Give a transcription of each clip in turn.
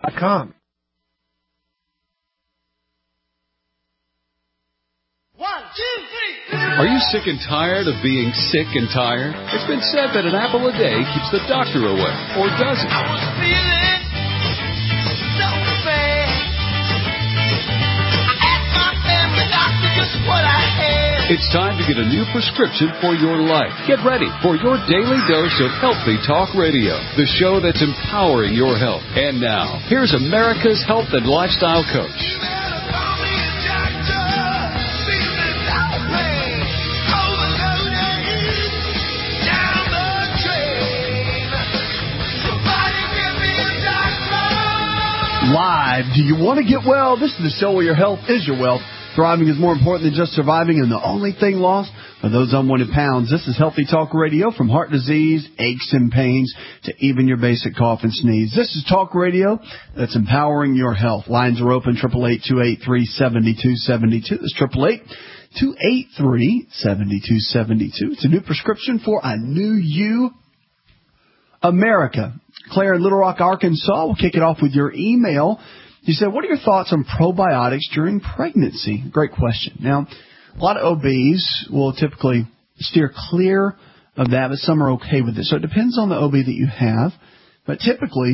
com. 1, 2, 3. Are you sick and tired of being sick and tired? It's been said that an apple a day keeps the doctor away, or does it? I was feeling so bad. I asked my family doctor just what I had. It's time to get a new prescription for your life. Get ready for your daily dose of Healthy Talk Radio, the show that's empowering your health. And now, here's America's health and lifestyle coach. Live. Do you want to get well? This is the show where your health is your wealth. Thriving is more important than just surviving, and the only thing lost are those unwanted pounds. This is Healthy Talk Radio, from heart disease, aches and pains, to even your basic cough and sneeze. This is talk radio that's empowering your health. Lines are open, 888-283-7272. That's 888-283-7272. It's a new prescription for a new you, America. Claire in Little Rock, Arkansas, we'll kick it off with your email. You said, what are your thoughts on probiotics during pregnancy? Great question. Now, a lot of OBs will typically steer clear of that, but some are okay with it. So it depends on the OB that you have. But typically,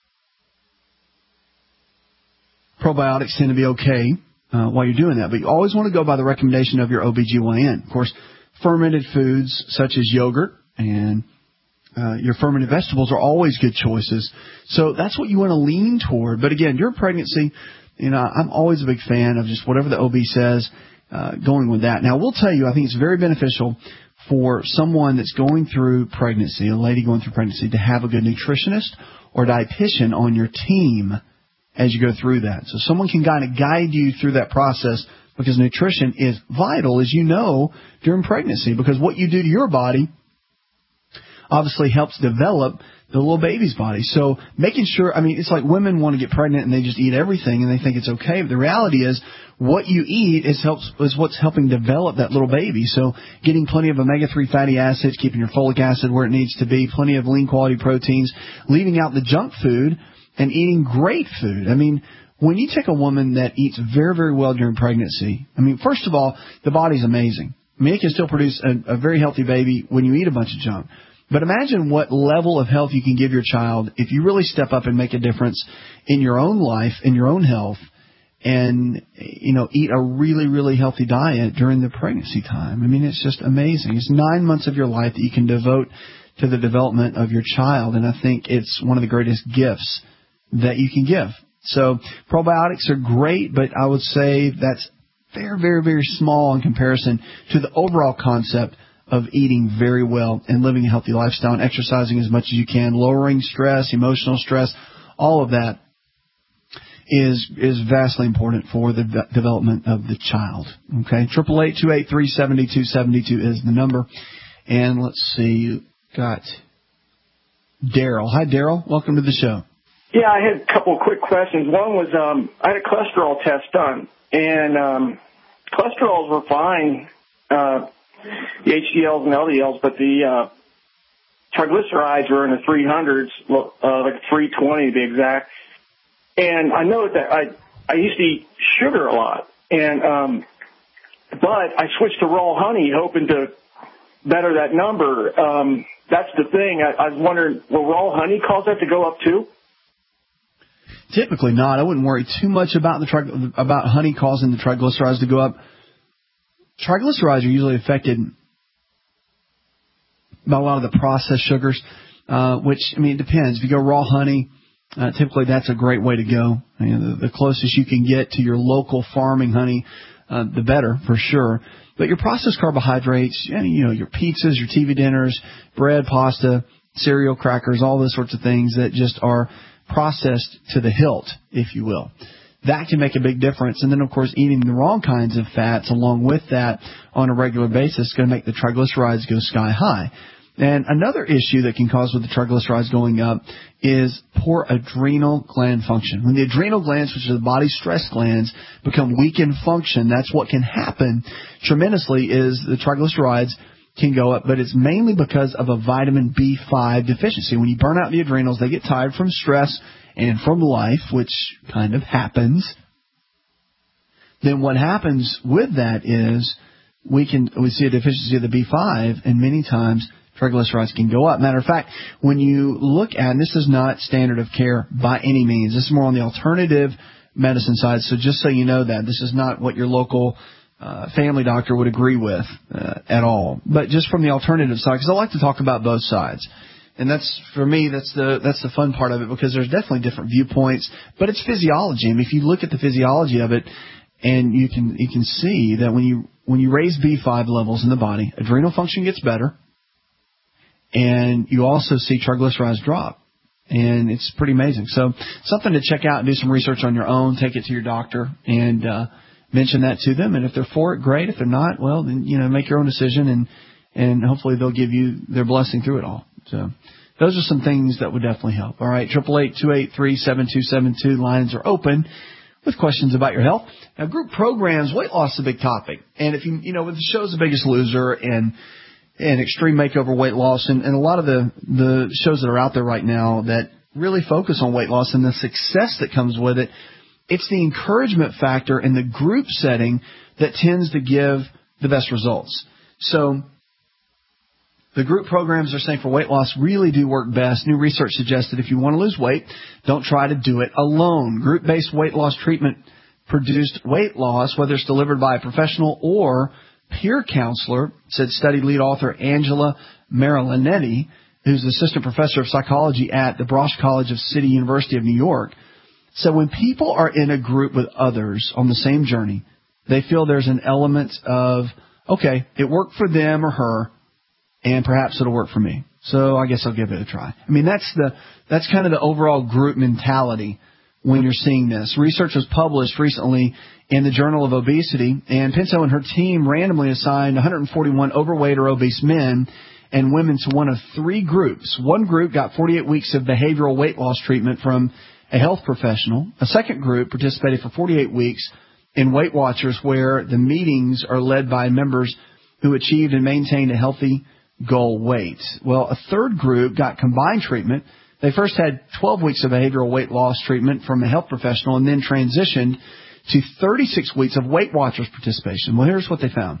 probiotics tend to be okay while you're doing that. But you always want to go by the recommendation of your OBGYN. Of course, fermented foods such as yogurt and your fermented vegetables are always good choices. So that's what you want to lean toward. But again, during pregnancy, I'm always a big fan of just whatever the OB says, going with that. Now, we'll tell you, I think it's very beneficial for someone that's going through pregnancy, a lady going through pregnancy, to have a good nutritionist or dietitian on your team as you go through that. So someone can kind of guide you through that process, because nutrition is vital, as you know, during pregnancy, because what you do to your body obviously helps develop the little baby's body. So making sure, it's like women want to get pregnant and they just eat everything and they think it's okay. But the reality is what you eat is what's helping develop that little baby. So getting plenty of omega-3 fatty acids, keeping your folic acid where it needs to be, plenty of lean quality proteins, leaving out the junk food and eating great food. When you take a woman that eats very, very well during pregnancy, first of all, the body's amazing. It can still produce a very healthy baby when you eat a bunch of junk. But imagine what level of health you can give your child if you really step up and make a difference in your own life, in your own health, and, eat a really, really healthy diet during the pregnancy time. It's just amazing. It's 9 months of your life that you can devote to the development of your child, and I think it's one of the greatest gifts that you can give. So probiotics are great, but I would say that's very, very, very small in comparison to the overall concept of eating very well and living a healthy lifestyle and exercising as much as you can, lowering stress, emotional stress. All of that is vastly important for the development of the child. Okay, 888-283-7272 is the number. And let's see, you got Daryl. Hi, Daryl. Welcome to the show. Yeah, I had a couple of quick questions. One was I had a cholesterol test done, and cholesterols were fine. The HDLs and LDLs, but the triglycerides were in the 300s, like 320 to be exact. And I know that I used to eat sugar a lot, and but I switched to raw honey, hoping to better that number. That's the thing. I was wondering, will raw honey cause that to go up too? Typically not. I wouldn't worry too much about about honey causing the triglycerides to go up. Triglycerides are usually affected by a lot of the processed sugars, which, it depends. If you go raw honey, typically that's a great way to go. The closest you can get to your local farming honey, the better, for sure. But your processed carbohydrates, your pizzas, your TV dinners, bread, pasta, cereal, crackers, all those sorts of things that just are processed to the hilt, if you will. That can make a big difference. And then, of course, eating the wrong kinds of fats along with that on a regular basis is going to make the triglycerides go sky high. And another issue that can cause with the triglycerides going up is poor adrenal gland function. When the adrenal glands, which are the body's stress glands, become weak in function, that's what can happen tremendously is the triglycerides can go up, but it's mainly because of a vitamin B5 deficiency. When you burn out the adrenals, they get tired from stress and from life, which kind of happens, then what happens with that is we see a deficiency of the B5, and many times triglycerides can go up. Matter of fact, when you look at, and this is not standard of care by any means, this is more on the alternative medicine side, so just so you know that, this is not what your local family doctor would agree with at all. But just from the alternative side, because I like to talk about both sides. And that's, for me, that's the fun part of it, because there's definitely different viewpoints, but it's physiology. I mean, if you look at the physiology of it, and you can see that when you raise B5 levels in the body, adrenal function gets better, and you also see triglycerides drop. And it's pretty amazing. So something to check out and do some research on your own. Take it to your doctor and mention that to them. And if they're for it, great. If they're not, well, then, make your own decision, and hopefully they'll give you their blessing through it all. So those are some things that would definitely help. All right, 888-283-7272. Lines are open with questions about your health. Now, group programs, weight loss is a big topic. And if with the show's The Biggest Loser and Extreme Makeover Weight Loss, and a lot of the shows that are out there right now that really focus on weight loss and the success that comes with it, it's the encouragement factor in the group setting that tends to give the best results. So the group programs are saying for weight loss really do work best. New research suggests that if you want to lose weight, don't try to do it alone. Group-based weight loss treatment produced weight loss, whether it's delivered by a professional or peer counselor, said study lead author Angela Marilanetti, who's assistant professor of psychology at the Brosh College of City University of New York. So when people are in a group with others on the same journey, they feel there's an element of, okay, it worked for them or her, and perhaps it'll work for me. So I guess I'll give it a try. I mean, that's kind of the overall group mentality when you're seeing this. Research was published recently in the Journal of Obesity, and Pinto and her team randomly assigned 141 overweight or obese men and women to one of three groups. One group got 48 weeks of behavioral weight loss treatment from a health professional. A second group participated for 48 weeks in Weight Watchers, where the meetings are led by members who achieved and maintained a healthy goal weight. Well, a third group got combined treatment. They first had 12 weeks of behavioral weight loss treatment from a health professional and then transitioned to 36 weeks of Weight Watchers participation. Well, here's what they found.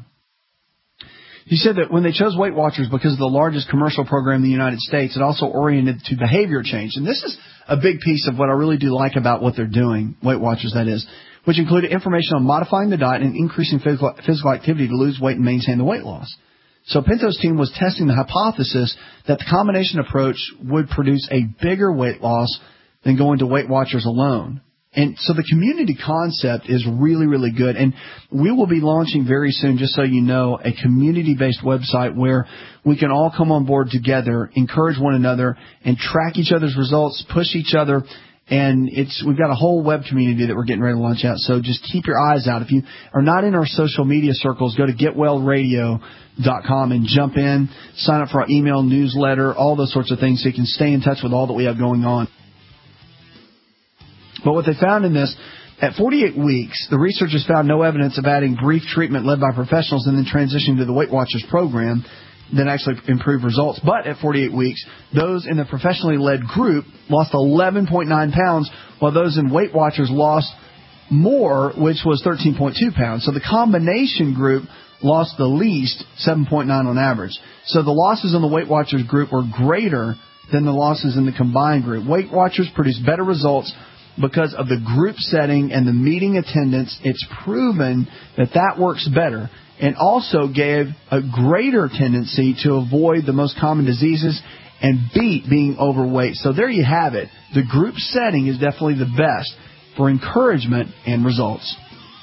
He said that when they chose Weight Watchers because of the largest commercial program in the United States, it also oriented to behavior change. And this is a big piece of what I really do like about what they're doing, Weight Watchers that is, which included information on modifying the diet and increasing physical activity to lose weight and maintain the weight loss. So Pinto's team was testing the hypothesis that the combination approach would produce a bigger weight loss than going to Weight Watchers alone. And so the community concept is really, really good. And we will be launching very soon, just so you know, a community-based website where we can all come on board together, encourage one another, and track each other's results, push each other. And we've got a whole web community that we're getting ready to launch out. So just keep your eyes out. If you are not in our social media circles, go to GetWellRadio.com and jump in, sign up for our email newsletter, all those sorts of things so you can stay in touch with all that we have going on. But what they found in this, at 48 weeks, the researchers found no evidence of adding brief treatment led by professionals and then transitioning to the Weight Watchers program that actually improved results. But at 48 weeks, those in the professionally led group lost 11.9 pounds, while those in Weight Watchers lost more, which was 13.2 pounds. So the combination group lost the least, 7.9 on average. So the losses in the Weight Watchers group were greater than the losses in the combined group. Weight Watchers produced better results because of the group setting and the meeting attendance. It's proven that works better, and also gave a greater tendency to avoid the most common diseases and beat being overweight. So there you have it. The group setting is definitely the best for encouragement and results.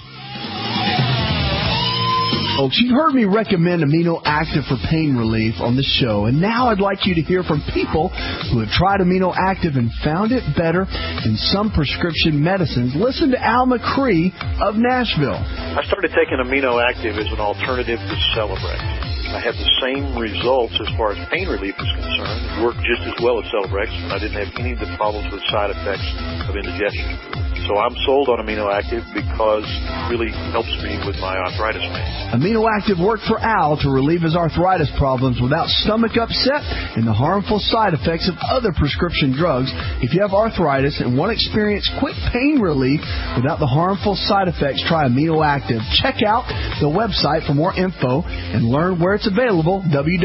Folks, you've heard me recommend Amino Active for pain relief on the show, and now I'd like you to hear from people who have tried Amino Active and found it better than some prescription medicines. Listen to Al McCree of Nashville. I started taking Amino Active as an alternative to Celebrex. I had the same results as far as pain relief is concerned. It worked just as well as Celebrex, and I didn't have any of the problems with side effects of indigestion. So I'm sold on Amino Active because it really helps me with my arthritis pain. Amino Active worked for Al to relieve his arthritis problems without stomach upset and the harmful side effects of other prescription drugs. If you have arthritis and want to experience quick pain relief without the harmful side effects, try Amino Active. Check out the website for more info and learn where it's available,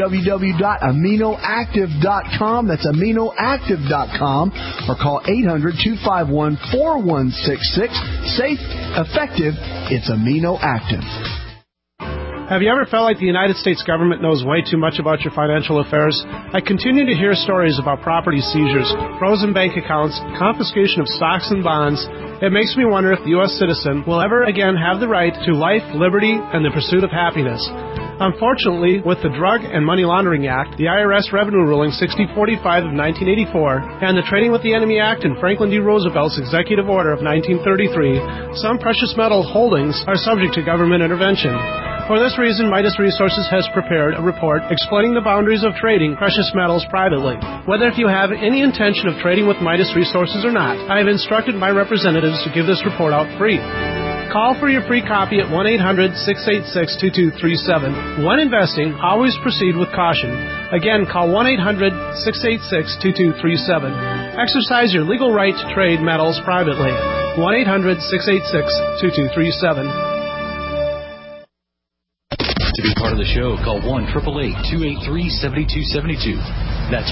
www.aminoactive.com. That's aminoactive.com, or call 800-251-4166. Safe, effective, it's Amino Active. Have you ever felt like the United States government knows way too much about your financial affairs? I continue to hear stories about property seizures, frozen bank accounts, confiscation of stocks and bonds. It makes me wonder if the U.S. citizen will ever again have the right to life, liberty, and the pursuit of happiness. Unfortunately, with the Drug and Money Laundering Act, the IRS Revenue Ruling 6045 of 1984, and the Trading with the Enemy Act and Franklin D. Roosevelt's Executive Order of 1933, some precious metal holdings are subject to government intervention. For this reason, Midas Resources has prepared a report explaining the boundaries of trading precious metals privately. Whether if you have any intention of trading with Midas Resources or not, I have instructed my representatives to give this report out free. Call for your free copy at 1-800-686-2237. When investing, always proceed with caution. Again, call 1-800-686-2237. Exercise your legal right to trade metals privately. 1-800-686-2237. To be part of the show, call 1-888-283-7272. That's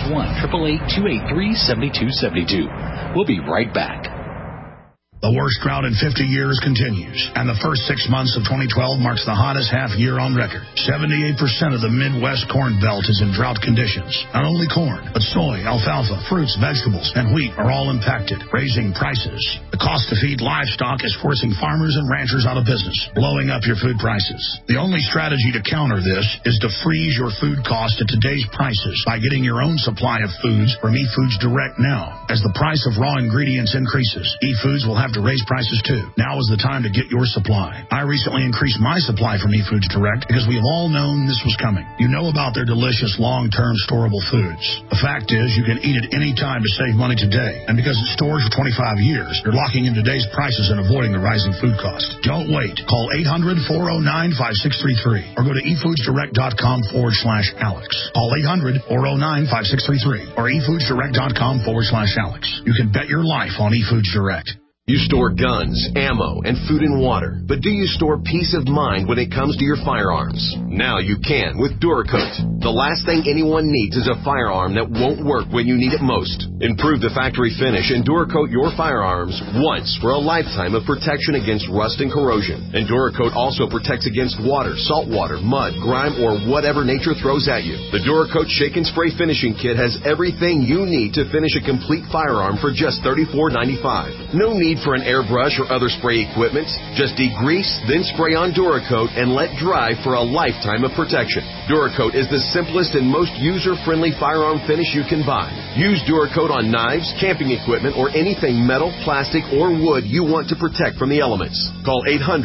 1-888-283-7272. We'll be right back. The worst drought in 50 years continues, and the first 6 months of 2012 marks the hottest half year on record. 78% of the Midwest corn belt is in drought conditions. Not only corn, but soy, alfalfa, fruits, vegetables, and wheat are all impacted, raising prices. The cost to feed livestock is forcing farmers and ranchers out of business, blowing up your food prices. The only strategy to counter this is to freeze your food cost at today's prices by getting your own supply of foods from eFoods Direct now. As the price of raw ingredients increases, eFoods will have to raise prices too. Now is the time to get your supply. I recently increased my supply from eFoods Direct because we have all known this was coming. You know about their delicious long-term storable foods. The fact is you can eat it any time to save money today. And because it stores for 25 years, you're locking in today's prices and avoiding the rising food cost. Don't wait. Call 800-409-5633 or go to efoodsdirect.com/Alex. Call 800-409-5633 or efoodsdirect.com/Alex. You can bet your life on eFoods Direct. You store guns, ammo, and food and water, but do you store peace of mind when it comes to your firearms? Now you can with Duracoat. The last thing anyone needs is a firearm that won't work when you need it most. Improve the factory finish and Duracoat your firearms once for a lifetime of protection against rust and corrosion. And Duracoat also protects against water, salt water, mud, grime, or whatever nature throws at you. The Duracoat Shake and Spray Finishing Kit has everything you need to finish a complete firearm for just $34.95. No need for an airbrush or other spray equipment. Just degrease, then spray on Duracoat and let dry for a lifetime of protection. Duracoat is the simplest and most user-friendly firearm finish you can buy. Use Duracoat on knives, camping equipment, or anything metal, plastic, or wood you want to protect from the elements. Call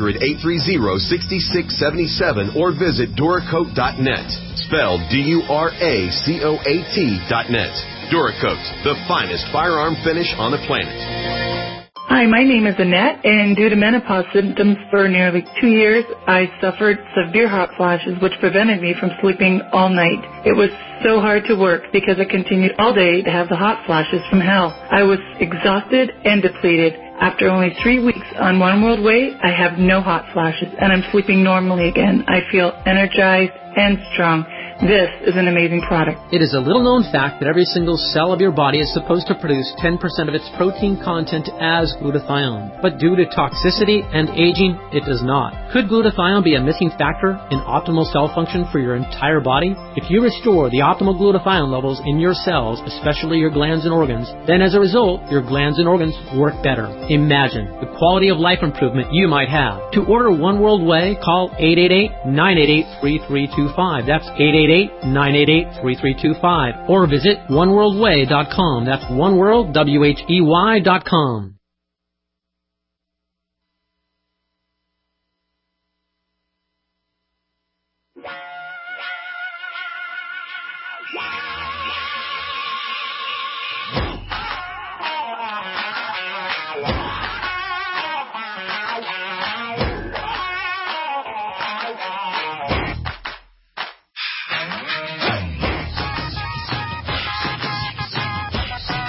800-830-6677 or visit Duracoat.net. Spelled Duracoat.net. Duracoat, the finest firearm finish on the planet. Hi, my name is Annette, and due to menopause symptoms for nearly 2 years, I suffered severe hot flashes, which prevented me from sleeping all night. It was so hard to work because I continued all day to have the hot flashes from hell. I was exhausted and depleted. After only 3 weeks on One World Way, I have no hot flashes, and I'm sleeping normally again. I feel energized and strong. This is an amazing product. It is a little-known fact that every single cell of your body is supposed to produce 10% of its protein content as glutathione. But due to toxicity and aging, it does not. Could glutathione be a missing factor in optimal cell function for your entire body? If you restore the optimal glutathione levels in your cells, especially your glands and organs, then as a result, your glands and organs work better. Imagine the quality of life improvement you might have. To order One World Way, call 888-988-3325. That's 888-988-3325. Or visit oneworldway.com. That's oneworld.com.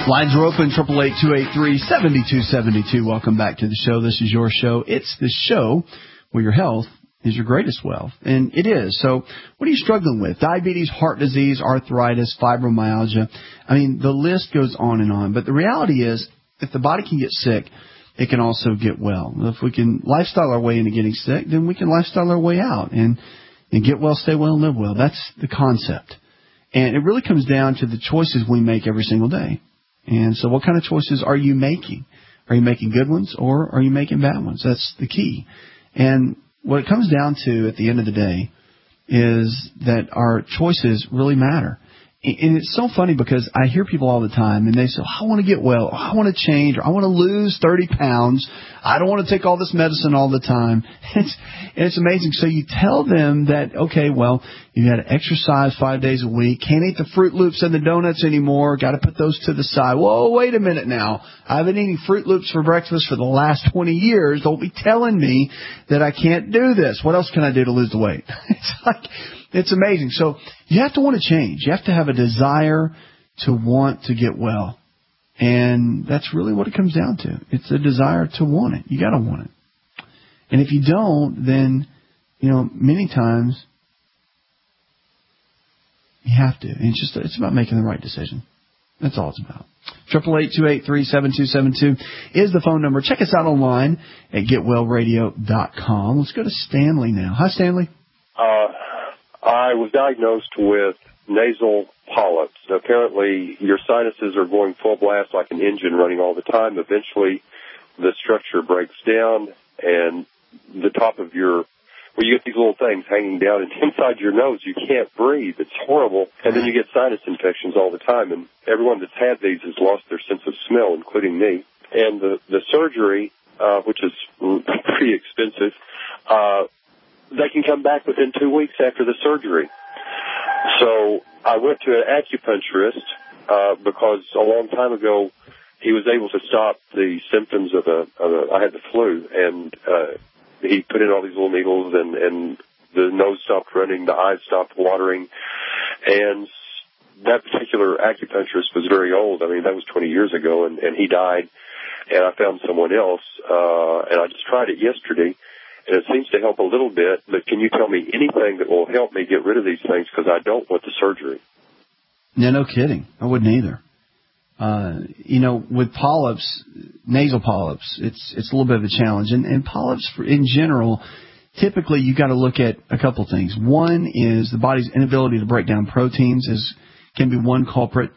Lines are open, 888-283-7272. Welcome back to the show. This is your show. It's the show where your health is your greatest wealth. And it is. So what are you struggling with? Diabetes, heart disease, arthritis, fibromyalgia. I mean, the list goes on and on. But the reality is, if the body can get sick, it can also get well. If we can lifestyle our way into getting sick, then we can lifestyle our way out and get well, stay well, and live well. That's the concept. And it really comes down to the choices we make every single day. And so what kind of choices are you making? Are you making good ones or are you making bad ones? That's the key. And what it comes down to at the end of the day is that our choices really matter. And it's so funny because I hear people all the time and they say, I want to get well, or I want to change, or I want to lose 30 pounds. I don't want to take all this medicine all the time. It's amazing. So you tell them that, okay, well, you got to exercise 5 days a week. Can't eat the Fruit Loops and the donuts anymore. Got to put those to the side. Whoa, wait a minute now. I've been eating Fruit Loops for breakfast for the last 20 years. Don't be telling me that I can't do this. What else can I do to lose the weight? It's amazing. So you have to want to change. You have to have a desire to want to get well. And that's really what it comes down to. It's a desire to want it. You got to want it. And if you don't, then, many times you have to. And it's about making the right decision. That's all it's about. 888-283-7272 is the phone number. Check us out online at getwellradio.com. Let's go to Stanley now. Hi, Stanley. I was diagnosed with nasal polyps. Apparently, your sinuses are going full blast like an engine running all the time. Eventually, the structure breaks down, and the top of you get these little things hanging down, and inside your nose, you can't breathe. It's horrible. And then you get sinus infections all the time, and everyone that's had these has lost their sense of smell, including me. And the surgery, which is pretty expensive, they can come back within 2 weeks after the surgery. So I went to an acupuncturist because a long time ago he was able to stop the symptoms of I had the flu, and he put in all these little needles, and the nose stopped running, the eyes stopped watering, and that particular acupuncturist was very old. I mean, that was 20 years ago, and he died, and I found someone else, and I just tried it yesterday. And it seems to help a little bit, but can you tell me anything that will help me get rid of these things, because I don't want the surgery? Yeah, no kidding. I wouldn't either. With polyps, nasal polyps, it's a little bit of a challenge. And polyps, in general, typically you got to look at a couple things. One is the body's inability to break down proteins can be one culprit.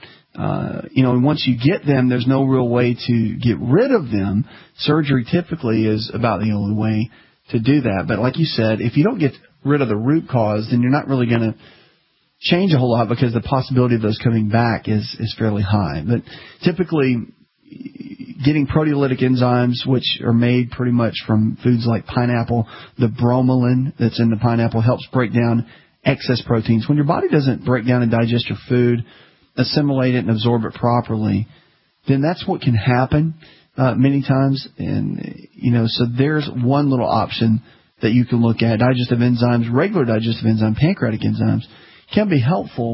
And once you get them, there's no real way to get rid of them. Surgery typically is about the only way to do that. But like you said, if you don't get rid of the root cause, then you're not really going to change a whole lot, because the possibility of those coming back is fairly high. But typically, getting proteolytic enzymes, which are made pretty much from foods like pineapple, the bromelain that's in the pineapple helps break down excess proteins. When your body doesn't break down and digest your food, assimilate it and absorb it properly, then that's what can happen many times. And, so there's one little option that you can look at. Digestive enzymes, regular digestive enzyme, pancreatic enzymes can be helpful,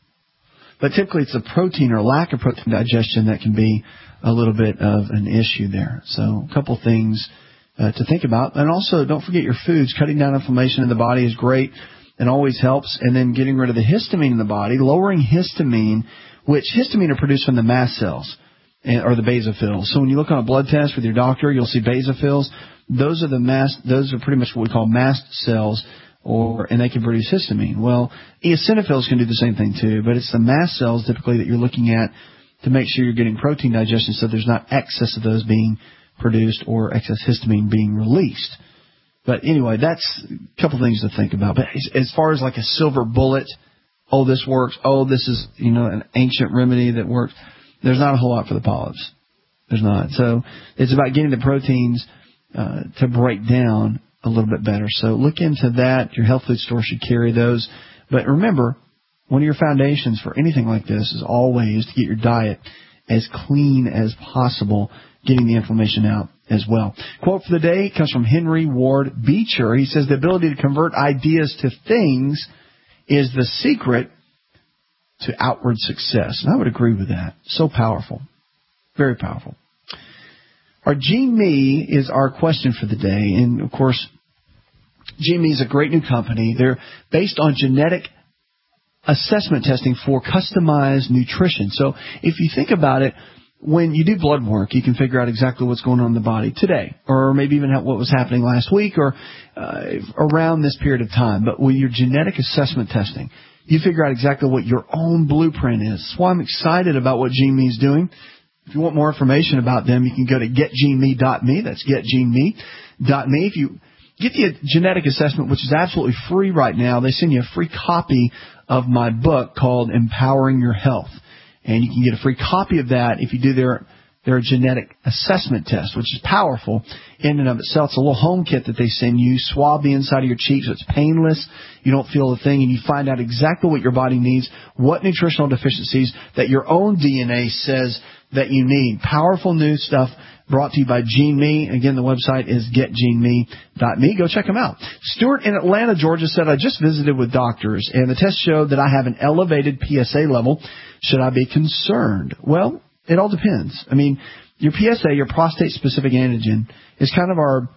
but typically it's a protein or lack of protein digestion that can be a little bit of an issue there. So a couple things to think about. And also, don't forget your foods. Cutting down inflammation in the body is great and always helps. And then getting rid of the histamine in the body, lowering histamine, which histamine are produced from the mast cells or the basophils. So when you look on a blood test with your doctor, you'll see basophils. Those are pretty much what we call mast cells, and they can produce histamine. Well, eosinophils can do the same thing too, but it's the mast cells typically that you're looking at to make sure you're getting protein digestion, so there's not excess of those being produced or excess histamine being released. But anyway, that's a couple things to think about. But as far as like a silver bullet, this works, this is, an ancient remedy that works, there's not a whole lot for the polyps. There's not. So it's about getting the proteins to break down a little bit better. So look into that. Your health food store should carry those. But remember, one of your foundations for anything like this is always to get your diet as clean as possible, getting the inflammation out as well. Quote for the day comes from Henry Ward Beecher. He says, the ability to convert ideas to things is the secret to outward success. And I would agree with that. So powerful. Very powerful. Our Gene Me is our question for the day. And, of course, Gene Me is a great new company. They're based on genetic assessment testing for customized nutrition. So if you think about it, when you do blood work, you can figure out exactly what's going on in the body today, or maybe even what was happening last week or around this period of time. But with your genetic assessment testing, you figure out exactly what your own blueprint is. That's why I'm excited about what GeneMe is doing. If you want more information about them, you can go to getgeneme.me. That's getgeneme.me. If you get the genetic assessment, which is absolutely free right now, they send you a free copy of my book called Empowering Your Health. And you can get a free copy of that if you do their genetic assessment test, which is powerful in and of itself. It's a little home kit that they send you, swab the inside of your cheek so it's painless. You don't feel a thing, and you find out exactly what your body needs, what nutritional deficiencies that your own DNA says that you need. Powerful new stuff brought to you by GeneMe. Again, the website is getgeneme.me. Go check them out. Stuart in Atlanta, Georgia said, I just visited with doctors, and the test showed that I have an elevated PSA level. Should I be concerned? Well, it all depends. I mean, your PSA, your prostate-specific antigen, is kind of our,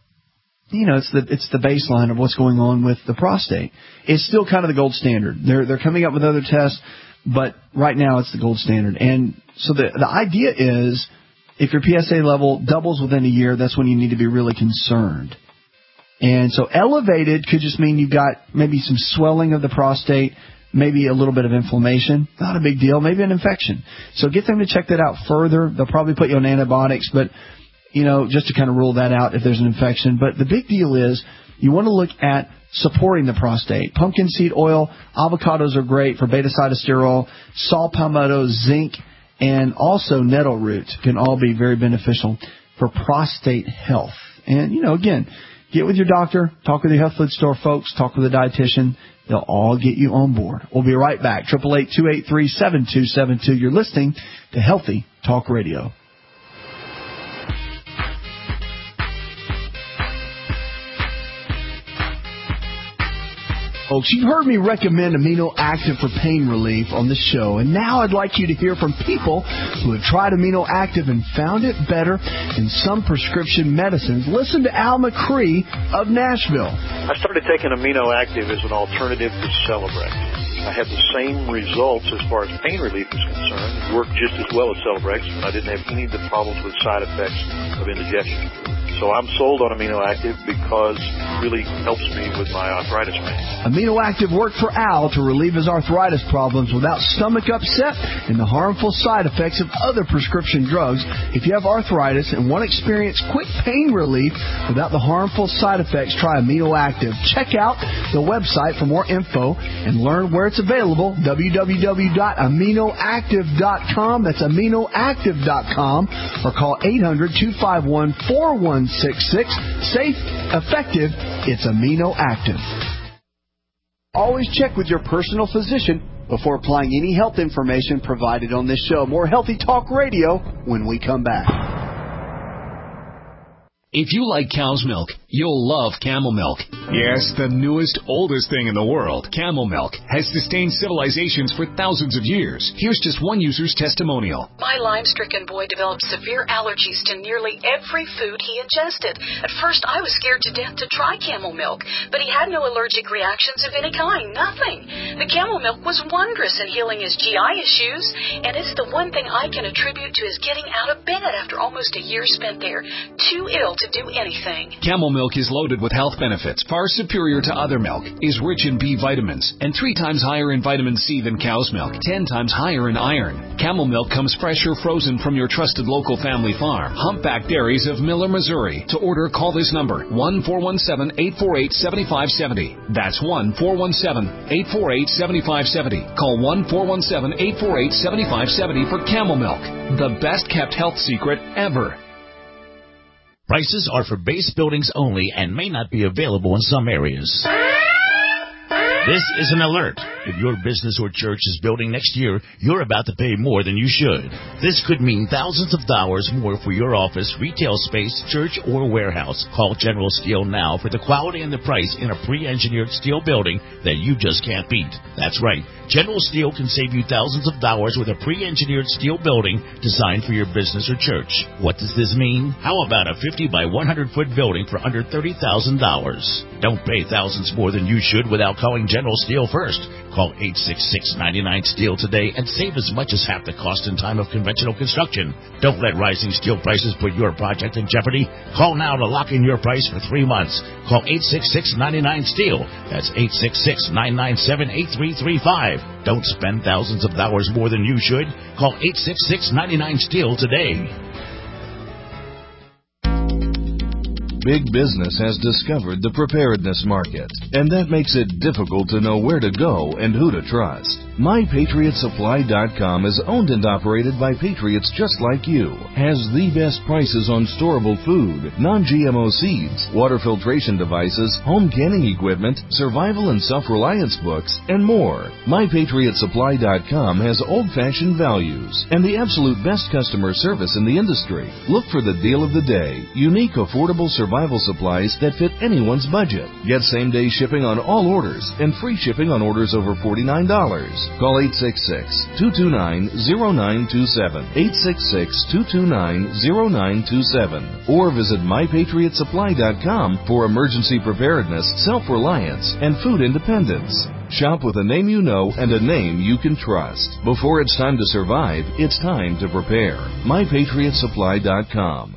it's the baseline of what's going on with the prostate. It's still kind of the gold standard. They're coming up with other tests, but right now it's the gold standard. And so the idea is, if your PSA level doubles within a year, that's when you need to be really concerned. And so elevated could just mean you've got maybe some swelling of the prostate, maybe a little bit of inflammation. Not a big deal. Maybe an infection. So get them to check that out further. They'll probably put you on antibiotics, but, just to kind of rule that out if there's an infection. But the big deal is you want to look at supporting the prostate. Pumpkin seed oil, avocados are great for beta-sitosterol, saw palmetto, zinc, and also nettle root can all be very beneficial for prostate health. And, again, get with your doctor, talk with your health food store folks, talk with a dietitian. They'll all get you on board. We'll be right back. 888-283-7272. You're listening to Healthy Talk Radio. Folks, you've heard me recommend Amino Active for pain relief on this show, and now I'd like you to hear from people who have tried Amino Active and found it better than some prescription medicines. Listen to Al McCree of Nashville. I started taking Amino Active as an alternative to Celebrex. I had the same results as far as pain relief is concerned. It worked just as well as Celebrex, but I didn't have any of the problems with side effects of indigestion. So I'm sold on Amino Active because it really helps me with my arthritis pain. Amino Active worked for Al to relieve his arthritis problems without stomach upset and the harmful side effects of other prescription drugs. If you have arthritis and want to experience quick pain relief without the harmful side effects, try Amino Active. Check out the website for more info and learn where it's available, www.aminoactive.com. That's aminoactive.com, or call 800-251-4166. Safe, effective, it's Amino Active. Always check with your personal physician before applying any health information provided on this show. More Healthy Talk Radio when we come back. If you like cow's milk, you'll love Camel Milk. Yes, the newest, oldest thing in the world, Camel Milk, has sustained civilizations for thousands of years. Here's just one user's testimonial. My Lyme-stricken boy developed severe allergies to nearly every food he ingested. At first, I was scared to death to try Camel Milk, but he had no allergic reactions of any kind, nothing. The Camel Milk was wondrous in healing his GI issues, and it's the one thing I can attribute to his getting out of bed after almost a year spent there, too ill to do anything. Camel Milk is loaded with health benefits far superior to other milk, is rich in B vitamins, and 3 times higher in vitamin C than cow's milk, 10 times higher in iron. Camel Milk comes fresh or frozen from your trusted local family farm. Humpback Dairies of Miller, Missouri. To order, call this number, 1-417-848-7570. That's 1-417-848-7570. Call 1-417-848-7570 for Camel Milk, the best kept health secret ever. Prices are for base buildings only and may not be available in some areas. This is an alert. If your business or church is building next year, you're about to pay more than you should. This could mean thousands of dollars more for your office, retail space, church, or warehouse. Call General Steel now for the quality and the price in a pre-engineered steel building that you just can't beat. That's right. General Steel can save you thousands of dollars with a pre-engineered steel building designed for your business or church. What does this mean? How about a 50 by 100-foot building for under $30,000? Don't pay thousands more than you should without calling General Steel first. Call 866-99-STEEL today and save as much as half the cost and time of conventional construction. Don't let rising steel prices put your project in jeopardy. Call now to lock in your price for 3 months. Call 866-99-STEEL. That's 866-997-8335. Don't spend thousands of dollars more than you should. Call 866-99-STEEL today. Big business has discovered the preparedness market, and that makes it difficult to know where to go and who to trust. MyPatriotSupply.com is owned and operated by patriots just like you. Has the best prices on storable food, non-GMO seeds, water filtration devices, home canning equipment, survival and self-reliance books, and more. MyPatriotSupply.com has old-fashioned values and the absolute best customer service in the industry. Look for the deal of the day, unique, affordable survival supplies that fit anyone's budget. Get same-day shipping on all orders and free shipping on orders over $49. Call 866-229-0927, 866-229-0927, or visit MyPatriotSupply.com for emergency preparedness, self-reliance, and food independence. Shop with a name you know and a name you can trust. Before it's time to survive, it's time to prepare. MyPatriotSupply.com.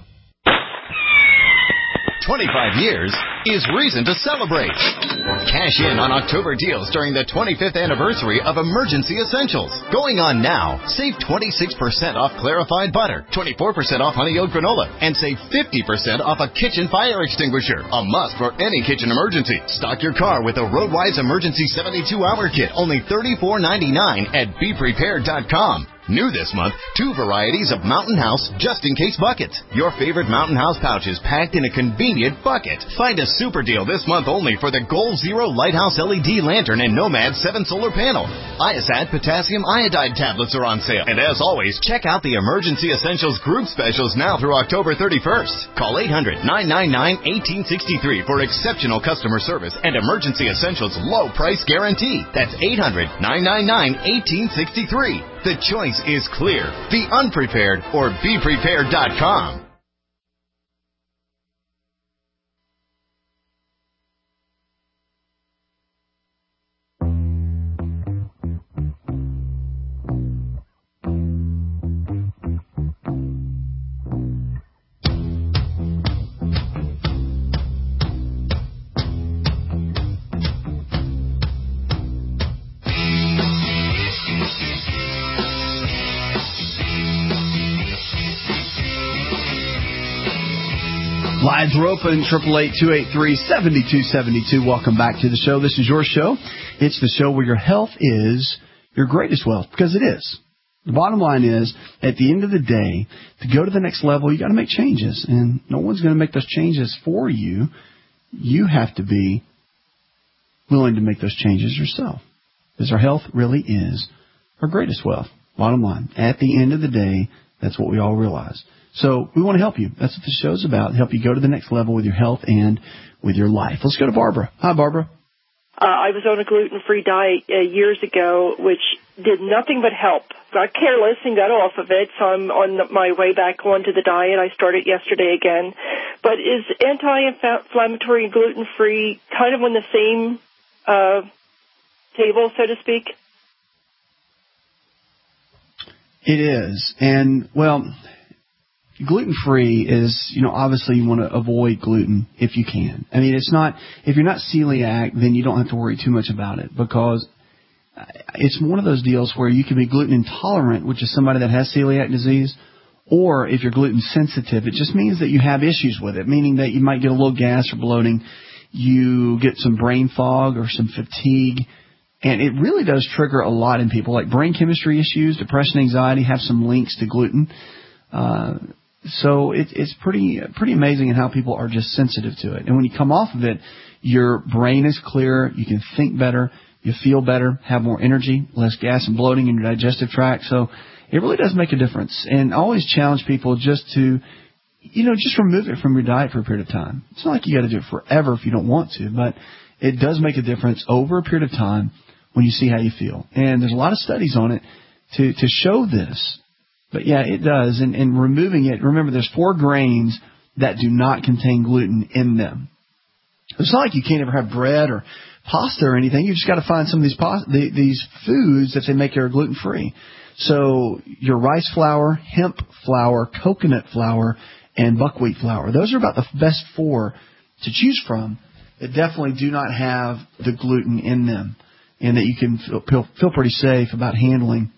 25 years is reason to celebrate. Cash in on October deals during the 25th anniversary of Emergency Essentials. Going on now, save 26% off clarified butter, 24% off honey oat granola, and save 50% off a kitchen fire extinguisher. A must for any kitchen emergency. Stock your car with a Roadwise Emergency 72-hour kit, only $34.99 at BePrepared.com. New this month, 2 varieties of Mountain House just-in-case buckets. Your favorite Mountain House pouches packed in a convenient bucket. Find a super deal this month only for the Goal Zero Lighthouse LED lantern and Nomad 7 solar panel. IASAT potassium iodide tablets are on sale. And as always, check out the Emergency Essentials group specials now through October 31st. Call 800-999-1863 for exceptional customer service and Emergency Essentials low price guarantee. That's 800-999-1863. The choice is clear. Be unprepared or BePrepared.com. Lines are open, 888-283-7272. Welcome back to the show. This is your show. It's the show where your health is your greatest wealth, because it is. The bottom line is, at the end of the day, to go to the next level, you got to make changes, and no one's going to make those changes for you. You have to be willing to make those changes yourself, because our health really is our greatest wealth. Bottom line, at the end of the day, that's what we all realize. So we want to help you. That's what the show's about, help you go to the next level with your health and with your life. Let's go to Barbara. Hi, Barbara. I was on a gluten-free diet years ago, which did nothing but help. Got careless and got off of it, so I'm on my way back onto the diet. I started yesterday again. But is anti-inflammatory and gluten-free kind of on the same table, so to speak? It is. And, well, gluten-free is, obviously you want to avoid gluten if you can. I mean, it's not, if you're not celiac, then you don't have to worry too much about it, because it's one of those deals where you can be gluten intolerant, which is somebody that has celiac disease, or if you're gluten sensitive, it just means that you have issues with it, meaning that you might get a little gas or bloating, you get some brain fog or some fatigue, and it really does trigger a lot in people, like brain chemistry issues, depression, anxiety, have some links to gluten. So it's pretty amazing in how people are just sensitive to it. And when you come off of it, your brain is clear, you can think better, You feel better, have more energy, less gas and bloating in your digestive tract. So it really does make a difference. And I always challenge people just to, just remove it from your diet for a period of time. It's not like you got to do it forever if you don't want to, but it does make a difference over a period of time when you see how you feel. And there's a lot of studies on it to show this. But yeah, it does. And removing it, remember there's 4 grains that do not contain gluten in them. It's not like you can't ever have bread or pasta or anything. You just got to find some of these foods that they make that are gluten-free. So your rice flour, hemp flour, coconut flour, and buckwheat flour. Those are about the best 4 to choose from that definitely do not have the gluten in them and that you can feel pretty safe about handling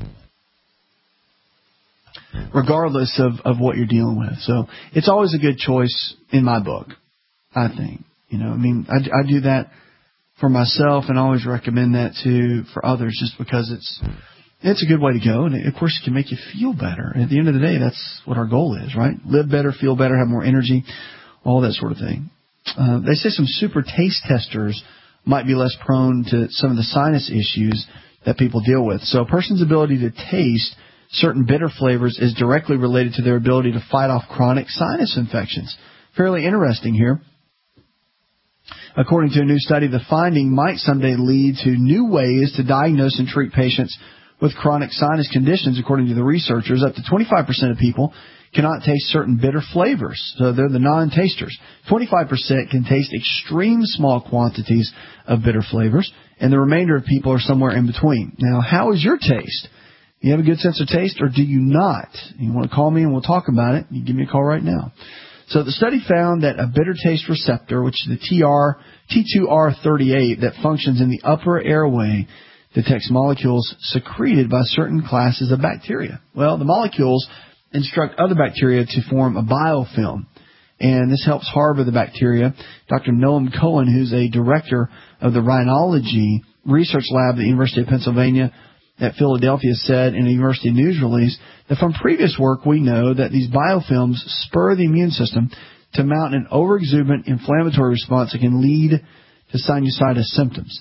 regardless of what you're dealing with. So it's always a good choice in my book, I think. I do that for myself and always recommend that too for others just because it's a good way to go. And, of course, it can make you feel better. At the end of the day, that's what our goal is, right? Live better, feel better, have more energy, all that sort of thing. They say some super taste testers might be less prone to some of the sinus issues that people deal with. So a person's ability to taste certain bitter flavors is directly related to their ability to fight off chronic sinus infections. Fairly interesting here. According to a new study, the finding might someday lead to new ways to diagnose and treat patients with chronic sinus conditions. According to the researchers, up to 25% of people cannot taste certain bitter flavors. So they're the non-tasters. 25% can taste extreme small quantities of bitter flavors, and the remainder of people are somewhere in between. Now, how is your taste? You have a good sense of taste, or do you not? You want to call me and we'll talk about it? You give me a call right now. So the study found that a bitter taste receptor, which is the T2R38 that functions in the upper airway, detects molecules secreted by certain classes of bacteria. Well, the molecules instruct other bacteria to form a biofilm, and this helps harbor the bacteria. Dr. Noam Cohen, who's a director of the Rhinology Research Lab at the University of Pennsylvania at Philadelphia, said in a university news release that from previous work we know that these biofilms spur the immune system to mount an overexuberant inflammatory response that can lead to sinusitis symptoms.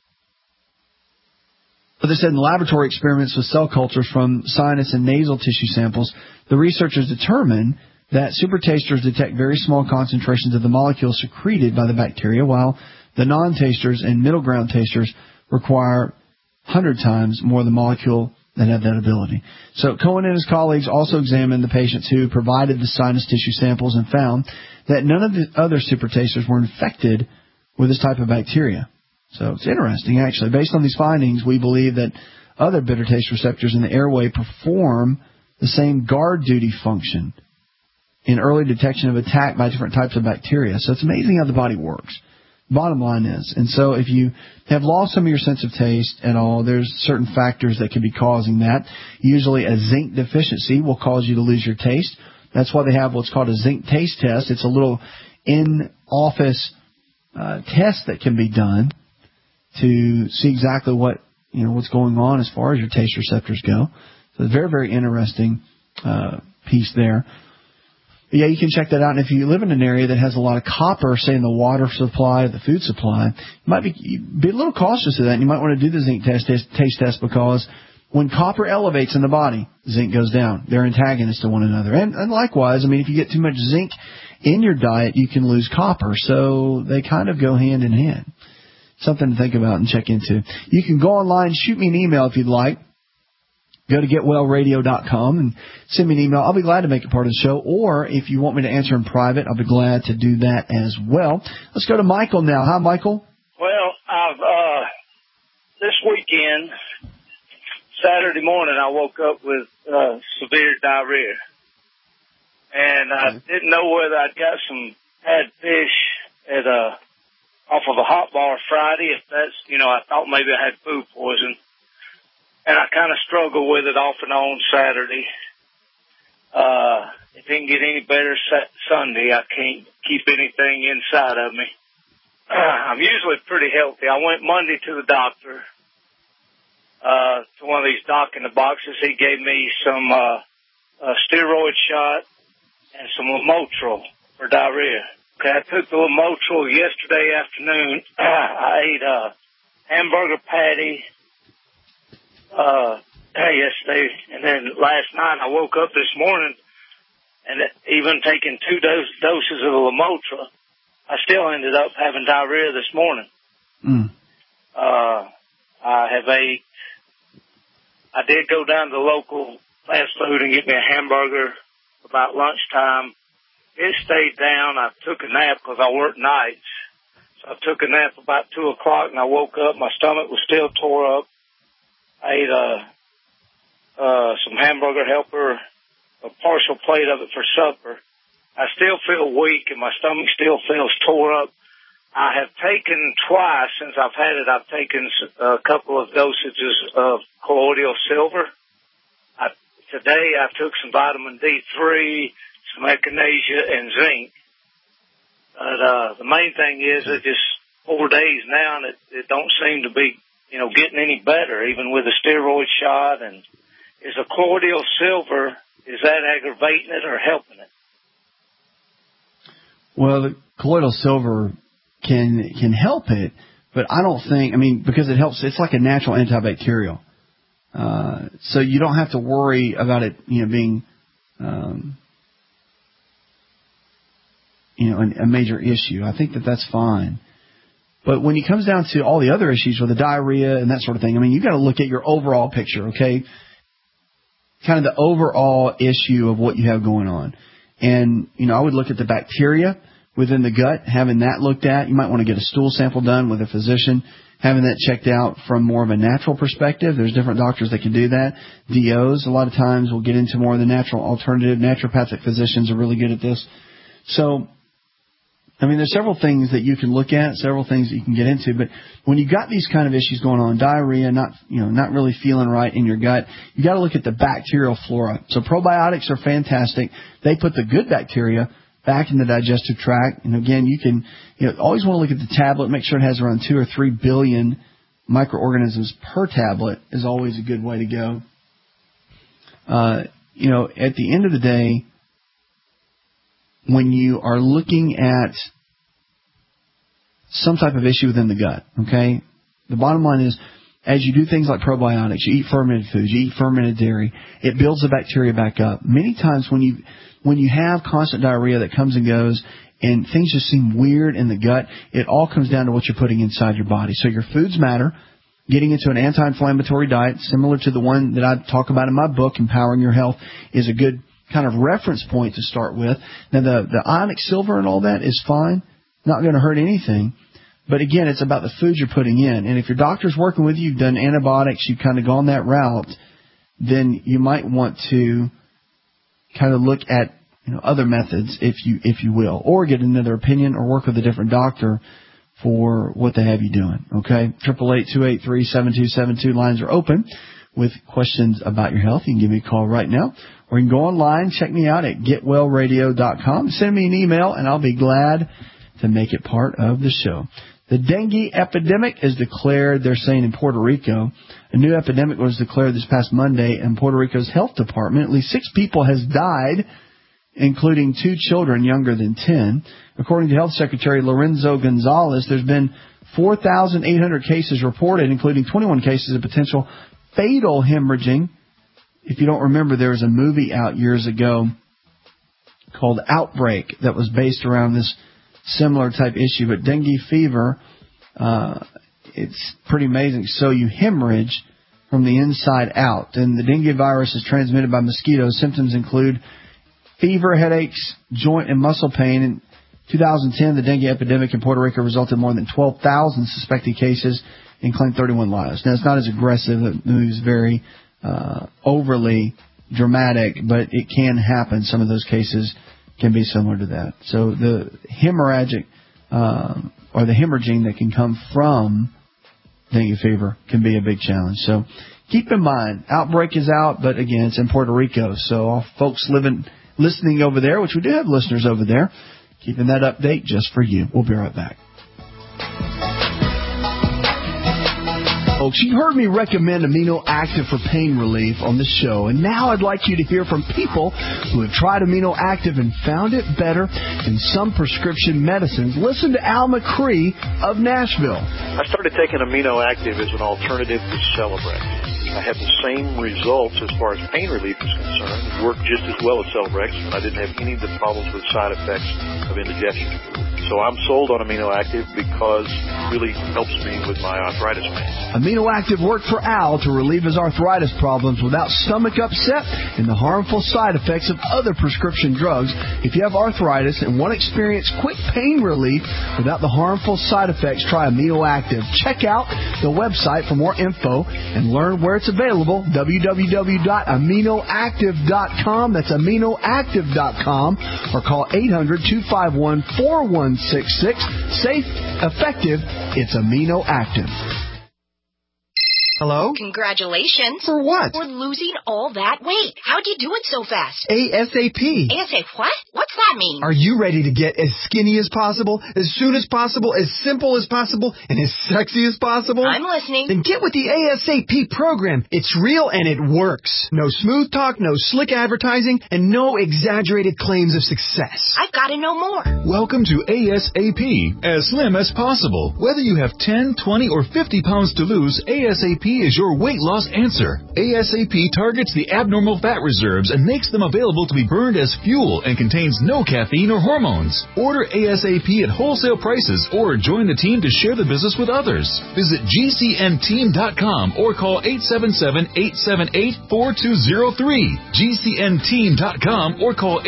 But they said in laboratory experiments with cell cultures from sinus and nasal tissue samples, the researchers determined that super tasters detect very small concentrations of the molecules secreted by the bacteria, while the non-tasters and middle ground tasters require 100 times more of the molecule that have that ability. So Cohen and his colleagues also examined the patients who provided the sinus tissue samples and found that none of the other super tasters were infected with this type of bacteria. So it's interesting, actually. Based on these findings, we believe that other bitter taste receptors in the airway perform the same guard duty function in early detection of attack by different types of bacteria. So it's amazing how the body works. Bottom line is. And so if you have lost some of your sense of taste at all, there's certain factors that can be causing that. Usually a zinc deficiency will cause you to lose your taste. That's why they have what's called a zinc taste test. It's a little in-office test that can be done to see exactly what's going on as far as your taste receptors go. So it's a very, very interesting piece there. But yeah, you can check that out. And if you live in an area that has a lot of copper, say in the water supply or the food supply, you might be a little cautious of that. And you might want to do the zinc taste test because when copper elevates in the body, zinc goes down. They're antagonists to one another. And likewise, if you get too much zinc in your diet, you can lose copper. So they kind of go hand in hand. Something to think about and check into. You can go online, shoot me an email if you'd like. Go to getwellradio.com and send me an email. I'll be glad to make it part of the show. Or if you want me to answer in private, I'll be glad to do that as well. Let's go to Michael now. Hi, Michael. Well, this weekend, Saturday morning, I woke up with severe diarrhea. And I didn't know whether I'd got some bad fish off of a hot bar Friday. If that's, I thought maybe I had food poison. And I kind of struggle with it off and on Saturday. It didn't get any better Sunday. I can't keep anything inside of me. I'm usually pretty healthy. I went Monday to the doctor, to one of these doc-in-the-boxes. He gave me some steroid shot and some Lamotril for diarrhea. Okay, I took the Lamotril yesterday afternoon. I ate hamburger patty yesterday, and then last night I woke up this morning, and even taking 2 doses of Lamotril, I still ended up having diarrhea this morning. I did go down to the local fast food and get me a hamburger about lunchtime. It stayed down. I took a nap because I work nights. So I took a nap about 2 o'clock, and I woke up. My stomach was still tore up. I ate some hamburger helper, a partial plate of it for supper. I still feel weak, and my stomach still feels tore up. I have taken twice since I've had it. I've taken a couple of dosages of colloidal silver. Today I took some vitamin D3, some echinacea, and zinc. But the main thing is that just 4 days now, and it don't seem to be, getting any better, even with a steroid shot. And is a colloidal silver, is that aggravating it or helping it? Well, the colloidal silver can help it, but I don't think, because it helps, it's like a natural antibacterial. So you don't have to worry about it, being, a major issue. I think that's fine. But when it comes down to all the other issues with the diarrhea and that sort of thing, you've got to look at your overall picture, okay? Kind of the overall issue of what you have going on. And, I would look at the bacteria within the gut, having that looked at. You might want to get a stool sample done with a physician, having that checked out from more of a natural perspective. There's different doctors that can do that. DOs, a lot of times, will get into more of the natural alternative. Naturopathic physicians are really good at this. So, there's several things that you can look at, several things that you can get into. But when you've got these kind of issues going on, diarrhea, not really feeling right in your gut, you got to look at the bacterial flora. So probiotics are fantastic. They put the good bacteria back in the digestive tract. And again, you can, always want to look at the tablet, make sure it has around 2 or 3 billion microorganisms per tablet is always a good way to go. At the end of the day, when you are looking at some type of issue within the gut, okay, the bottom line is, as you do things like probiotics, you eat fermented foods, you eat fermented dairy, it builds the bacteria back up. Many times when you have constant diarrhea that comes and goes and things just seem weird in the gut, it all comes down to what you're putting inside your body. So your foods matter. Getting into an anti-inflammatory diet, similar to the one that I talk about in my book, Empowering Your Health, is a good kind of reference point to start with. Now, the ionic silver and all that is fine. Not going to hurt anything. But again, it's about the foods you're putting in. And if your doctor's working with you, you've done antibiotics, you've kind of gone that route, then you might want to kind of look at other methods, if you will, or get another opinion or work with a different doctor for what they have you doing. Okay? 888-283-7272 lines are open with questions about your health. You can give me a call right now, or you can go online, check me out at getwellradio.com. Send me an email, and I'll be glad to make it part of the show. The dengue epidemic is declared, they're saying, in Puerto Rico. A new epidemic was declared this past Monday in Puerto Rico's health department. At least 6 people has died, including 2 children younger than 10. According to Health Secretary Lorenzo Gonzalez, there's been 4,800 cases reported, including 21 cases of potential fatal hemorrhaging. If you don't remember, there was a movie out years ago called Outbreak that was based around this similar type issue. But dengue fever, it's pretty amazing. So you hemorrhage from the inside out. And the dengue virus is transmitted by mosquitoes. Symptoms include fever, headaches, joint and muscle pain. In 2010, the dengue epidemic in Puerto Rico resulted in more than 12,000 suspected cases and claimed 31 lives. Now, it's not as aggressive. The movie is very overly dramatic, but it can happen. Some of those cases can be similar to that. So the hemorrhagic or the hemorrhaging that can come from dengue fever can be a big challenge. So keep in mind, Outbreak is out, but again, it's in Puerto Rico. So all folks listening over there, which we do have listeners over there, keeping that update just for you. We'll be right back. folks. You heard me recommend Amino Active for pain relief on this show, and now I'd like you to hear from people who have tried Amino Active and found it better than some prescription medicines. Listen to Al McCree of Nashville. I started taking Amino Active as an alternative to Celebrex. I had the same results as far as pain relief is concerned. It worked just as well as Celebrex, and I didn't have any of the problems with side effects of indigestion. So I'm sold on Amino Active because it really helps me with my arthritis pain. Amino Active worked for Al to relieve his arthritis problems without stomach upset and the harmful side effects of other prescription drugs. If you have arthritis and want to experience quick pain relief without the harmful side effects, try Amino Active. Check out the website for more info and learn where it's available, www.aminoactive.com. That's aminoactive.com, or call 800-251-4166. Safe, effective, it's Amino Active. Hello? Congratulations. For what? For losing all that weight. How'd you do it so fast? ASAP. ASAP what? What's that mean? Are you ready to get as skinny as possible, as soon as possible, as simple as possible, and as sexy as possible? I'm listening. Then get with the ASAP program. It's real and it works. No smooth talk, no slick advertising, and no exaggerated claims of success. I've got to know more. Welcome to ASAP, as slim as possible. Whether you have 10, 20, or 50 pounds to lose, ASAP is your weight loss answer. ASAP targets the abnormal fat reserves and makes them available to be burned as fuel and contains no caffeine or hormones. Order ASAP at wholesale prices or join the team to share the business with others. Visit GCNteam.com or call 877-878-4203. GCNteam.com or call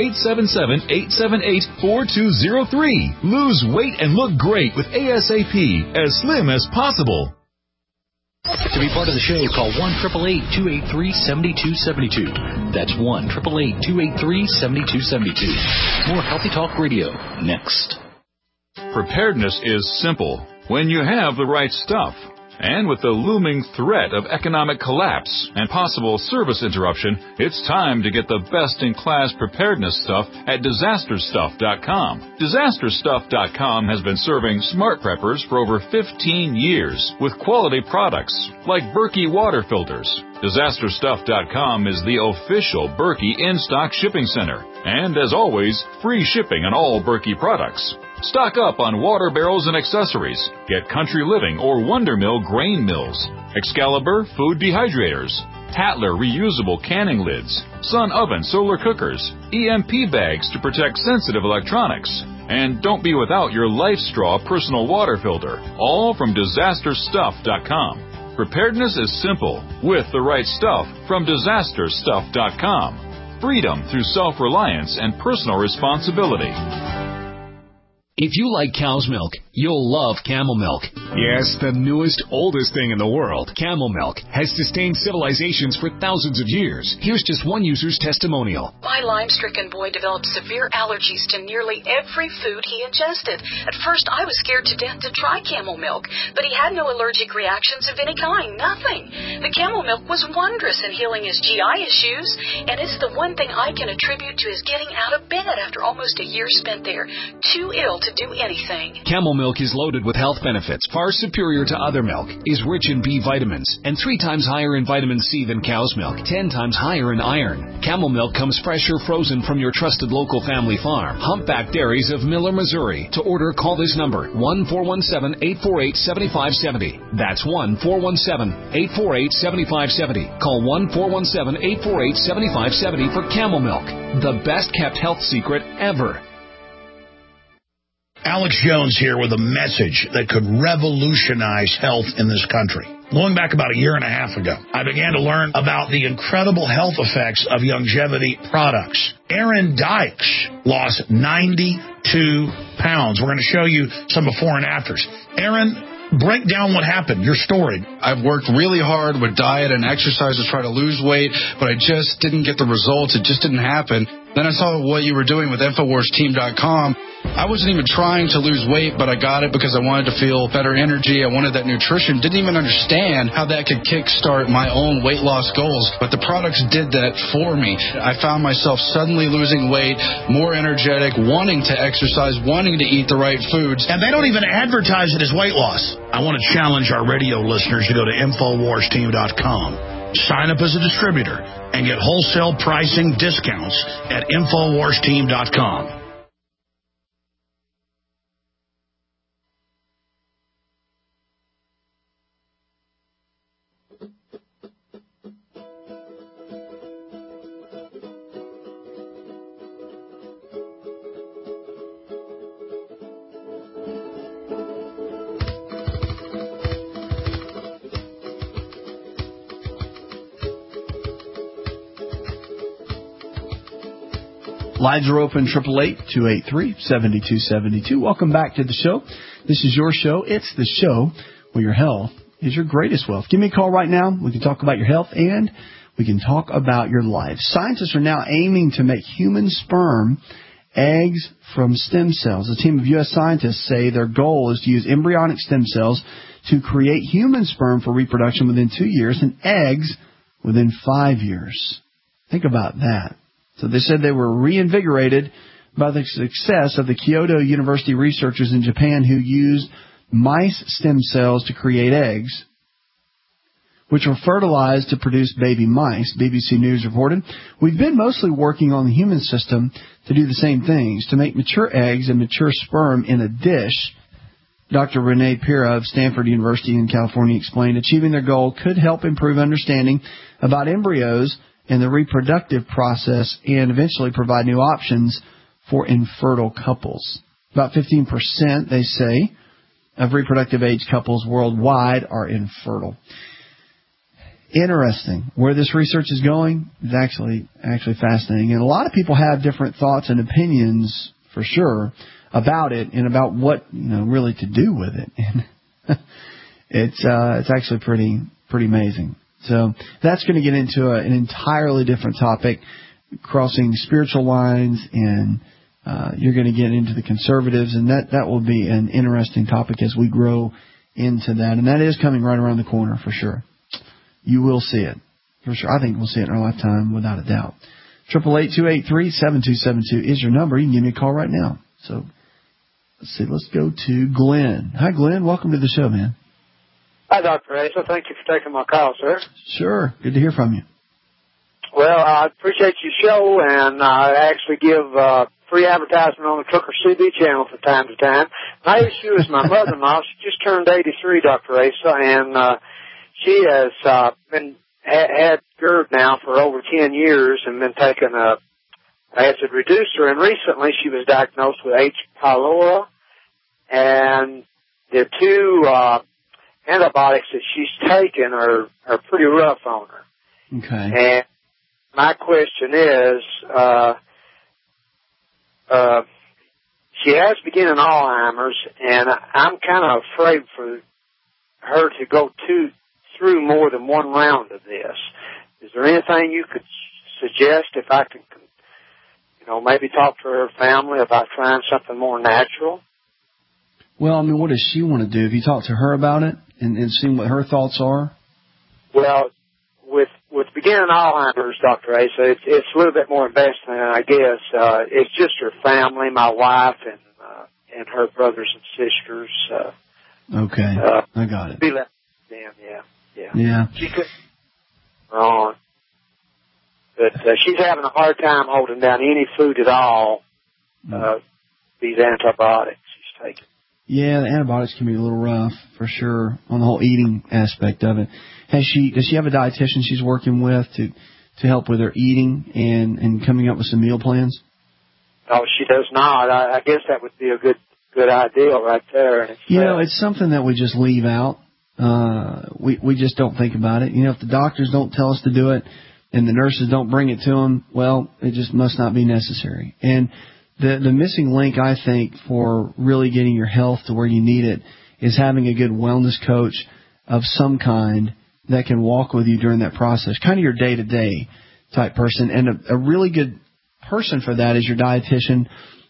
877-878-4203. Lose weight and look great with ASAP, as slim as possible. To be part of the show, call 1-888-283-7272. That's 1-888-283-7272. More Healthy Talk Radio next. Preparedness is simple when you have the right stuff. And with the looming threat of economic collapse and possible service interruption, it's time to get the best-in-class preparedness stuff at DisasterStuff.com. DisasterStuff.com has been serving smart preppers for over 15 years with quality products like Berkey water filters. DisasterStuff.com is the official Berkey in-stock shipping center. And as always, free shipping on all Berkey products. Stock up on water barrels and accessories. Get Country Living or Wonder Mill grain mills, Excalibur food dehydrators, Tatler reusable canning lids, Sun oven solar cookers, EMP bags to protect sensitive electronics. And don't be without your Life Straw personal water filter, all from DisasterStuff.com. Preparedness is simple with the right stuff from DisasterStuff.com. Freedom through self-reliance and personal responsibility. If you like cow's milk, you'll love Camel Milk. Yes, the newest, oldest thing in the world. Camel Milk has sustained civilizations for thousands of years. Here's just one user's testimonial. My Lyme-stricken boy developed severe allergies to nearly every food he ingested. At first, I was scared to death to try Camel Milk, but he had no allergic reactions of any kind, nothing. The Camel Milk was wondrous in healing his GI issues, and it's the one thing I can attribute to his getting out of bed after almost a year spent there, too ill to do anything. Camel Milk is loaded with health benefits far superior to other milk, is rich in B vitamins, and 3 times higher in vitamin C than cow's milk, 10 times higher in iron. Camel Milk comes fresh or frozen from your trusted local family farm. Humpback Dairies of Miller, Missouri. To order, call this number, 1-417-848-7570. That's 1-417-848-7570. Call 1-417-848-7570 for Camel Milk, the best kept health secret ever. Alex Jones here with a message that could revolutionize health in this country. Going back about a year and a half ago, I began to learn about the incredible health effects of longevity products. Aaron Dykes lost 92 pounds. We're going to show you some before and afters. Aaron, break down what happened, your story. I've worked really hard with diet and exercise to try to lose weight, but I just didn't get the results. It just didn't happen. Then I saw what you were doing with InfoWarsTeam.com. I wasn't even trying to lose weight, but I got it because I wanted to feel better energy. I wanted that nutrition. Didn't even understand how that could kickstart my own weight loss goals, but the products did that for me. I found myself suddenly losing weight, more energetic, wanting to exercise, wanting to eat the right foods. And they don't even advertise it as weight loss. I want to challenge our radio listeners to go to InfoWarsTeam.com. Sign up as a distributor and get wholesale pricing discounts at InfoWarsTeam.com. Lines are open, 888-283-7272. Welcome back to the show. This is your show. It's the show where your health is your greatest wealth. Give me a call right now. We can talk about your health and we can talk about your life. Scientists are now aiming to make human sperm eggs from stem cells. A team of U.S. scientists say their goal is to use embryonic stem cells to create human sperm for reproduction within 2 years and eggs within 5 years. Think about that. So they said they were reinvigorated by the success of the Kyoto University researchers in Japan who used mice stem cells to create eggs, which were fertilized to produce baby mice, BBC News reported. We've been mostly working on the human system to do the same things, to make mature eggs and mature sperm in a dish. Dr. Renee Pira of Stanford University in California explained achieving their goal could help improve understanding about embryos and the reproductive process and eventually provide new options for infertile couples. About 15%, they say, of reproductive age couples worldwide are infertile. Interesting. Where this research is going is actually fascinating. And a lot of people have different thoughts and opinions, for sure, about it and about what, really to do with it. And it's actually pretty amazing. So that's going to get into an entirely different topic, crossing spiritual lines, and you're going to get into the conservatives, and that will be an interesting topic as we grow into that. And that is coming right around the corner for sure. You will see it for sure. I think we'll see it in our lifetime without a doubt. 888-283-7272 is your number. You can give me a call right now. So let's see. Let's go to Glenn. Hi, Glenn. Welcome to the show, man. Hi, Dr. Asa. Thank you for taking my call, sir. Sure. Good to hear from you. Well, I appreciate your show, and I actually give free advertisement on the Trucker CB channel from time to time. My issue is my mother-in-law. She just turned 83, Dr. Asa, and she has had GERD now for over 10 years and been taking a acid reducer, and recently she was diagnosed with H. pylori, and the two antibiotics that she's taken are pretty rough on her. Okay. And my question is, she has beginning Alzheimer's, and I'm kind of afraid for her to go through more than one round of this. Is there anything you could suggest if I can, maybe talk to her family about trying something more natural? Well, what does she want to do? Have you talked to her about it and seen what her thoughts are? Well, with beginning Alzheimer's, Dr. Asa, it's a little bit more investment, I guess. It's just her family, my wife, and her brothers and sisters. Okay, I got it. Be left with them, yeah. Yeah. She could wrong, but she's having a hard time holding down any food at all. These antibiotics she's taking. Yeah, the antibiotics can be a little rough, for sure, on the whole eating aspect of it. Does she have a dietitian she's working with to help with her eating and coming up with some meal plans? Oh, she does not. I guess that would be a good idea right there. It's something that we just leave out. We just don't think about it. If the doctors don't tell us to do it and the nurses don't bring it to them, well, it just must not be necessary. And the missing link, I think, for really getting your health to where you need it is having a good wellness coach of some kind that can walk with you during that process, kind of your day-to-day type person. And a really good person for that is your dietitian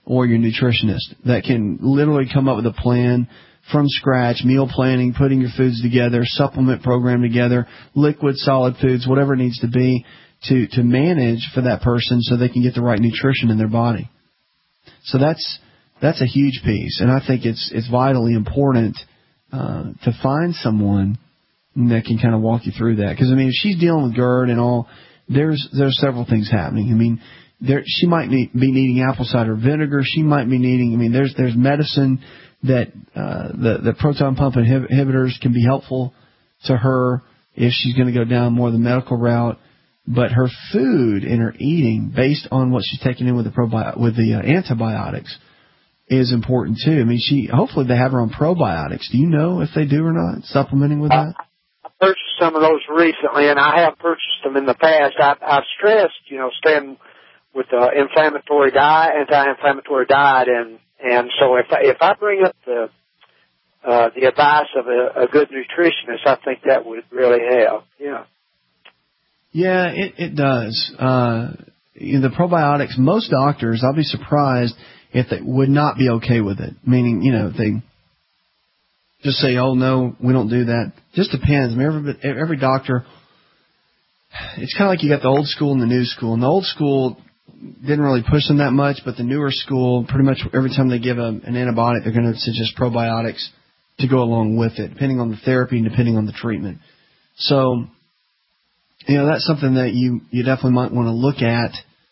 or your nutritionist that can literally come up with a plan from scratch, meal planning, putting your foods together, supplement program together, liquid, solid foods, whatever it needs to be to manage for that person so they can get the right nutrition in their body. So that's a huge piece, and I think it's vitally important to find someone that can kind of walk you through that. Because, I mean, if she's dealing with GERD and all, there's several things happening. I mean, she might be needing apple cider vinegar. She might be needing, I mean, there's medicine that the proton pump inhibitors can be helpful to her if she's going to go down more the medical route. But her food and her eating, based on what she's taking in with the antibiotics, is important too. I mean, hopefully they have her on probiotics. Do you know if they do or not, supplementing with that? I purchased some of those recently, and I have purchased them in the past. I've stressed, staying with the anti-inflammatory diet, and so if I bring up the advice of a good nutritionist, I think that would really help. Yeah. Yeah, it does. The probiotics, most doctors, I'll be surprised if they would not be okay with it. Meaning, if they just say, oh, no, we don't do that. Just depends. I mean, every doctor, it's kind of like you got the old school and the new school. And the old school didn't really push them that much, but the newer school, pretty much every time they give an antibiotic, they're going to suggest probiotics to go along with it, depending on the therapy and depending on the treatment. So, that's something that you definitely might want to look at,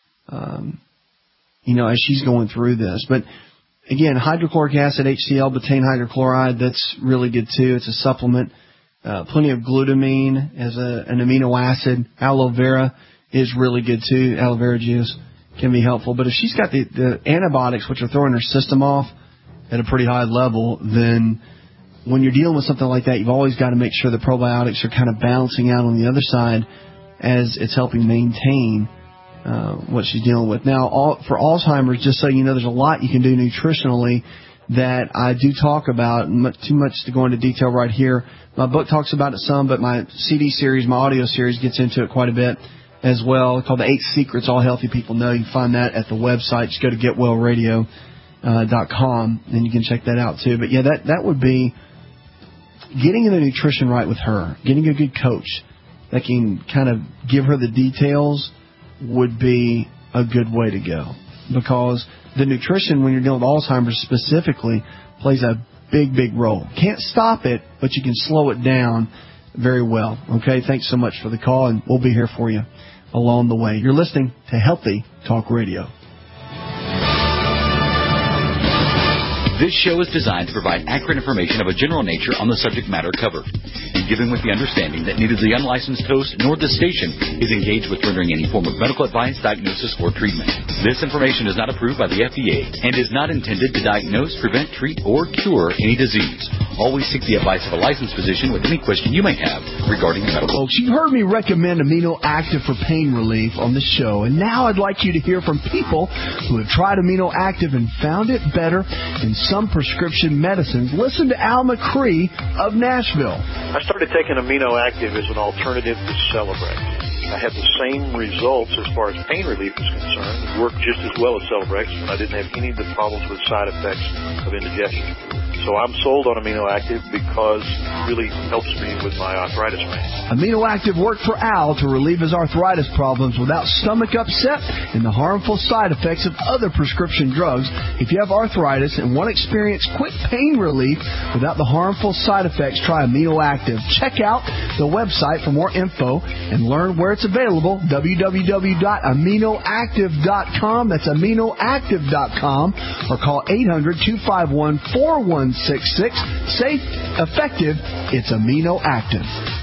as she's going through this. But, again, hydrochloric acid, HCl, betaine hydrochloride, that's really good, too. It's a supplement. Plenty of glutamine as an amino acid. Aloe vera is really good, too. Aloe vera juice can be helpful. But if she's got the antibiotics, which are throwing her system off at a pretty high level, then when you're dealing with something like that, you've always got to make sure the probiotics are kind of balancing out on the other side as it's helping maintain what she's dealing with. Now, for Alzheimer's, just so you know, there's a lot you can do nutritionally that I do talk about. Too much to go into detail right here. My book talks about it some, but my CD series, my audio series, gets into it quite a bit as well. It's called The 8 Secrets All Healthy People Know. You can find that at the website. Just go to getwellradio.com, and you can check that out too. But, yeah, that would be getting the nutrition right with her, getting a good coach that can kind of give her the details would be a good way to go. Because the nutrition, when you're dealing with Alzheimer's specifically, plays a big, big role. Can't stop it, but you can slow it down very well. Okay, thanks so much for the call, and we'll be here for you along the way. You're listening to Healthy Talk Radio. This show is designed to provide accurate information of a general nature on the subject matter covered, and given with the understanding that neither the unlicensed host nor the station is engaged with rendering any form of medical advice, diagnosis, or treatment. This information is not approved by the FDA and is not intended to diagnose, prevent, treat, or cure any disease. Always seek the advice of a licensed physician with any question you may have regarding medical. Folks, you've heard me recommend Amino Active for pain relief on the show, and now I'd like you to hear from people who have tried Amino Active and found it better than some prescription medicines. Listen to Al McCree of Nashville. I started taking Amino Active as an alternative to Celebrex. I had the same results as far as pain relief is concerned. It worked just as well as Celebrex, but I didn't have any of the problems with side effects of indigestion. So I'm sold on Amino Active because it really helps me with my arthritis pain. Amino Active worked for Al to relieve his arthritis problems without stomach upset and the harmful side effects of other prescription drugs. If you have arthritis and want to experience quick pain relief without the harmful side effects, try Amino Active. Check out the website for more info and learn where it's available, www.aminoactive.com. That's aminoactive.com, or call 800-251-4166. Safe, effective, it's Amino Active.